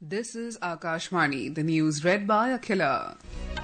This is Akashvani, the news read by Akhila.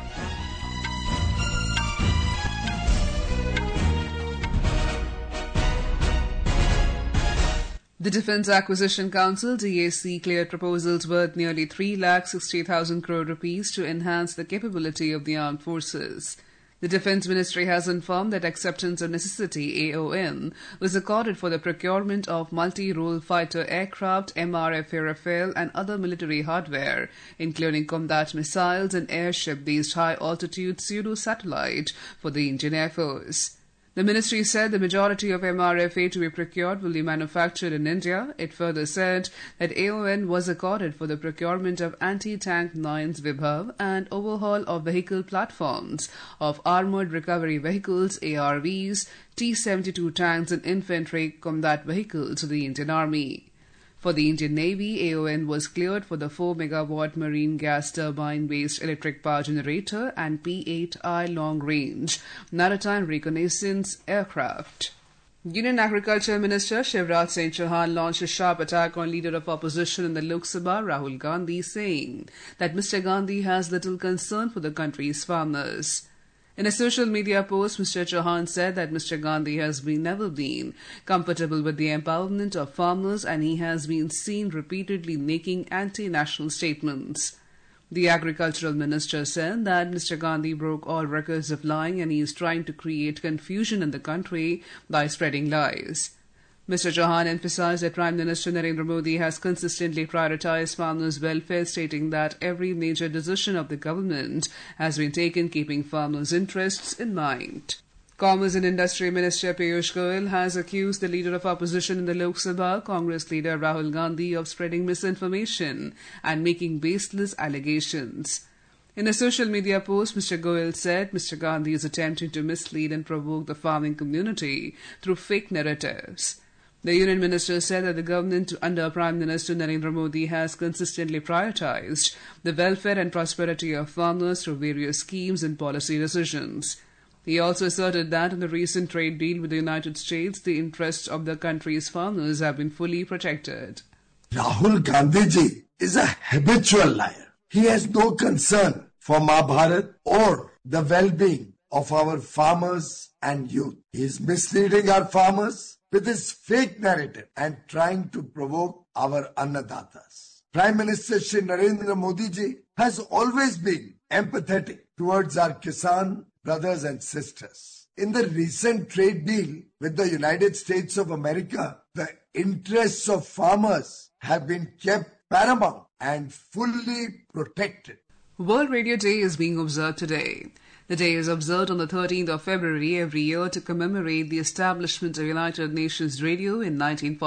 The Defence Acquisition Council (DAC) cleared proposals worth nearly 3,60,000 crore rupees to enhance the capability of the armed forces. The Defence Ministry has informed that acceptance of necessity (AON) was accorded for the procurement of multi-role fighter aircraft, MRF Rafale and other military hardware, including combat missiles and airship-based high-altitude pseudo-satellite for the Indian Air Force. The ministry said the majority of MRFA to be procured will be manufactured in India. It further said that AON was accorded for the procurement of anti-tank mines Vibhav and overhaul of vehicle platforms of armoured recovery vehicles ARVs, T-72 tanks and infantry combat vehicles to the Indian Army. For the Indian Navy, AON was cleared for the 4 megawatt marine gas turbine-based electric power generator and P-8I long-range maritime reconnaissance aircraft. Union Agriculture Minister Shivraj Singh Chauhan launched a sharp attack on leader of opposition in the Lok Sabha, Rahul Gandhi, saying that Mr. Gandhi has little concern for the country's farmers. In a social media post, Mr. Chauhan said that Mr. Gandhi has never been comfortable with the empowerment of farmers and he has been seen repeatedly making anti-national statements. The agricultural minister said that Mr. Gandhi broke all records of lying and he is trying to create confusion in the country by spreading lies. Mr. Chauhan emphasized that Prime Minister Narendra Modi has consistently prioritized farmers' welfare, stating that every major decision of the government has been taken keeping farmers' interests in mind. Commerce and Industry Minister Piyush Goyal has accused the leader of opposition in the Lok Sabha, Congress leader Rahul Gandhi, of spreading misinformation and making baseless allegations. In a social media post, Mr. Goyal said Mr. Gandhi is attempting to mislead and provoke the farming community through fake narratives. The Union Minister said that the government under Prime Minister Narendra Modi has consistently prioritized the welfare and prosperity of farmers through various schemes and policy decisions. He also asserted that in the recent trade deal with the United States, the interests of the country's farmers have been fully protected. Rahul Gandhi ji is a habitual liar. He has no concern for Mahabharat or the well-being of our farmers and youth. He is misleading our farmers with his fake narrative and trying to provoke our Annadatas. Prime Minister Shri Narendra Modi ji has always been empathetic towards our Kisan brothers and sisters. In the recent trade deal with the United States of America, the interests of farmers have been kept paramount and fully protected. World Radio Day is being observed today. The day is observed on the 13th of February every year to commemorate the establishment of United Nations Radio in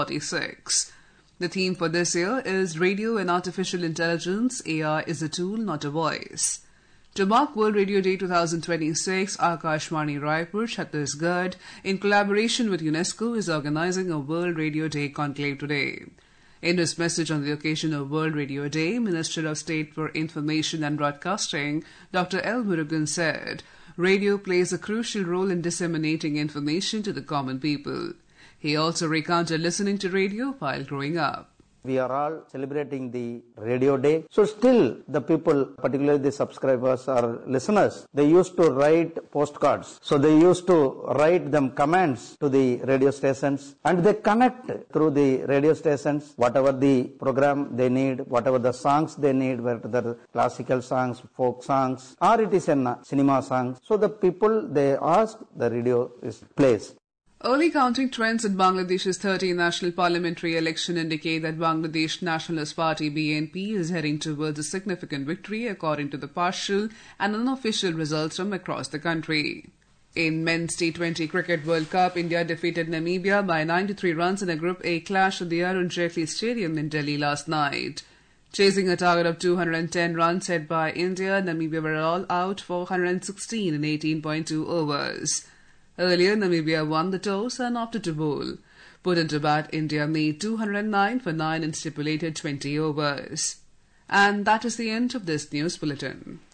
1946. The theme for this year is Radio and Artificial Intelligence, AI is a tool, not a voice. To mark World Radio Day 2026, Akashvani Raipur, Chhattisgarh, in collaboration with UNESCO, is organizing a World Radio Day conclave today. In his message on the occasion of World Radio Day, Minister of State for Information and Broadcasting, Dr. L. Murugan said, radio plays a crucial role in disseminating information to the common people. He also recounted listening to radio while growing up. We are all celebrating the Radio Day. So still the people, particularly the subscribers or listeners, they used to write postcards. So they used to write them comments to the radio stations and they connect through the radio stations whatever the program they need, whatever the songs they need, whether the classical songs, folk songs, or it is a cinema song. So the people, they ask, the radio is placed. Early counting trends in Bangladesh's 13th national parliamentary election indicate that Bangladesh Nationalist Party BNP is heading towards a significant victory according to the partial and unofficial results from across the country. In Men's T20 Cricket World Cup, India defeated Namibia by 93 runs in a Group A clash at the Arun Jaitley Stadium in Delhi last night. Chasing a target of 210 runs set by India, Namibia were all out for 116 in 18.2 overs. Earlier, Namibia won the toss and opted to bowl. Put into bat, India made 209 for 9 in stipulated 20 overs. And that is the end of this news bulletin.